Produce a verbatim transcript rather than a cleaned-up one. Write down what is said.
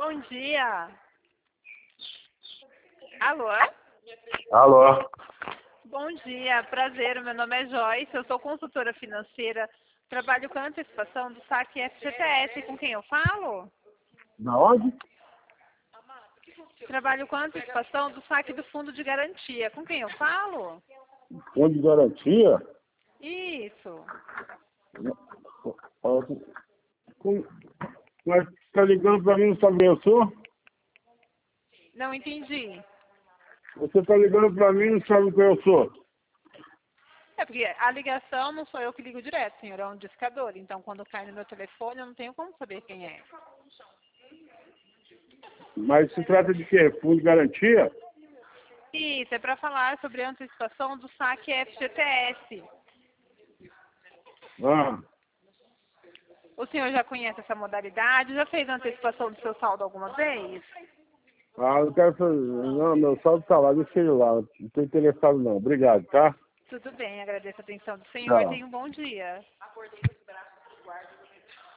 Bom dia. Alô? Alô? Bom dia, prazer. Meu nome é Joyce, eu sou consultora financeira. Trabalho com a antecipação do saque F G T S. Com quem eu falo? Da onde? Trabalho com a antecipação do saque do fundo de garantia. Com quem eu falo? Fundo de garantia? Isso. Ó, com- Mas tá ligando pra mim, não sabe quem eu sou? Não entendi. Você tá ligando pra mim, não sabe quem eu sou? É porque a ligação não sou eu que ligo direto, senhor, é um discador. Então, quando cai no meu telefone, eu não tenho como saber quem é. Mas se trata de quê? Fundo de garantia? Isso, é para falar sobre a antecipação do saque F G T S. Ah, O senhor já conhece essa modalidade? Já fez a antecipação do seu saldo alguma vez? ah, eu quero fazer... Não, meu saldo tá lá, deixa ele lá. Não tô interessado não. Obrigado, tá? Tudo bem, agradeço a atenção do senhor e Tchau. tenha um bom dia.